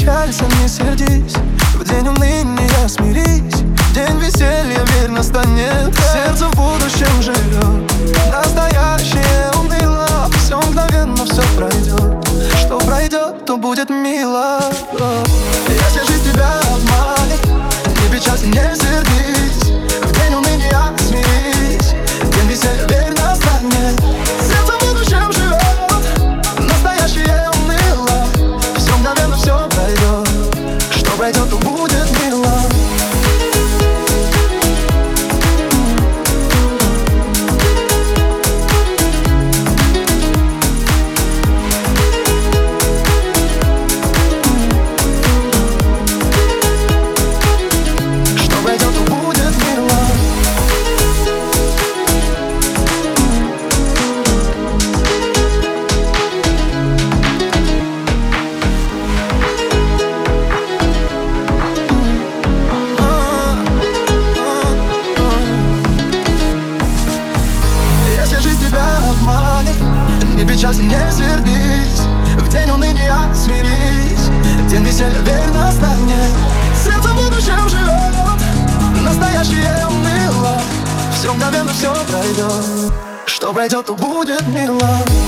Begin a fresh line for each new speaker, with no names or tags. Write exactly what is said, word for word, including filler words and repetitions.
печалься, не сердись. В день уныния смирись. День веселья, верь, настанет. Сердце в будущем живет. Настоящее уныло. Все мгновенно, все пройдет. Что пройдет, то будет мило. Если жизнь тебя обманет, не печалься, не сердись. В день уныния смирись. День веселья, верь, настанет. Сердце в будущем живет. Настоящее уныло. Все мгновенно, все пройдет. Что пройдет, то будет мило. Не печалься, не сердись. В день уныния смирись. День веселья, верь, настанет. Сердце в будущем живет. Настоящее уныло. Все мгновенно, все пройдет. Что пройдет, то будет мило.